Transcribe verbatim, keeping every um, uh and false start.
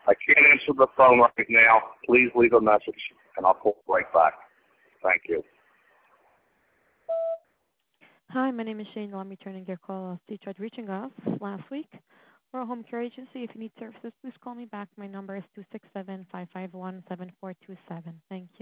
I can't answer the phone right now. Please leave a message, and I'll call right back. Thank you. Hi, my name is Shane. I'm returning your call. You tried reaching us last week. We're a home care agency. If you need services, please call me back. My number is two six seven, five five one, seven four two seven. Thank you.